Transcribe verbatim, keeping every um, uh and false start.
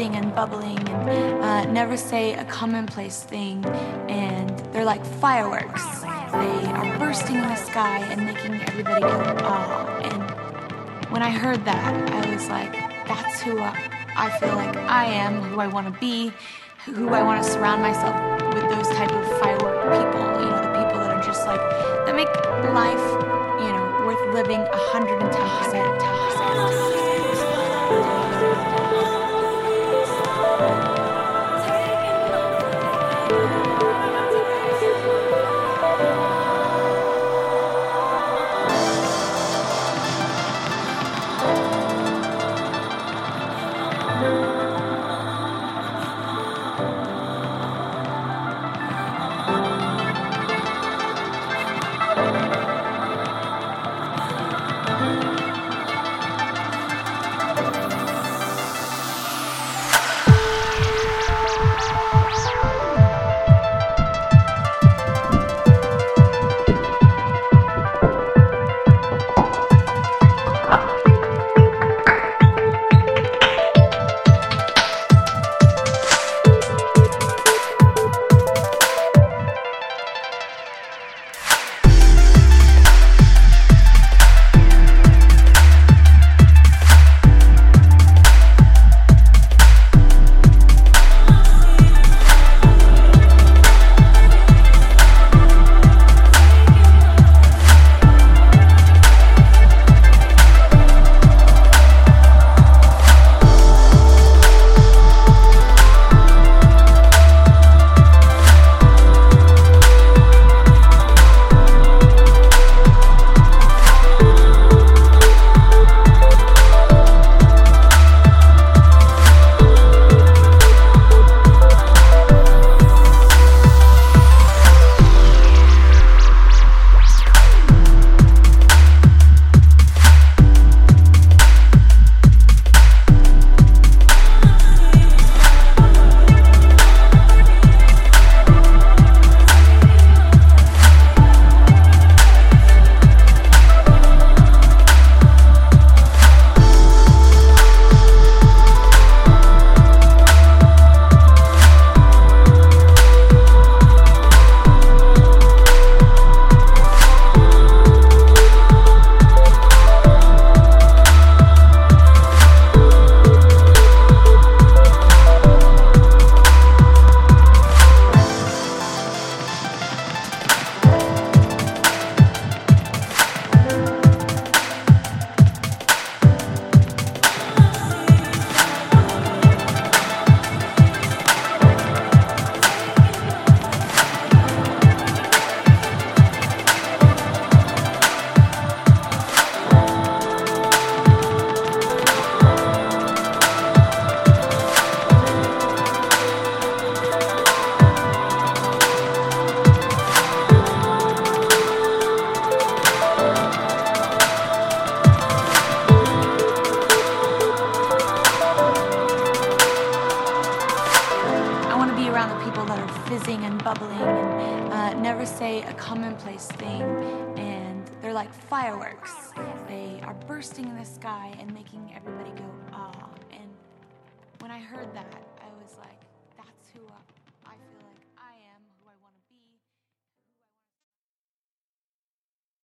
fizzing and bubbling and uh, never say a commonplace thing. And they're like fireworks. They are bursting in the sky and making everybody go, ah. And when I heard that, I was like, that's who I, I feel like I am, who I want to be, who I want to surround myself with, those type of firework people. You know, the people that are just like, that make life, you know, worth living one hundred ten percent. Fizzing and bubbling and uh, never say a commonplace thing. And they're like fireworks. They are bursting in the sky and making everybody go, ah. And when I heard that,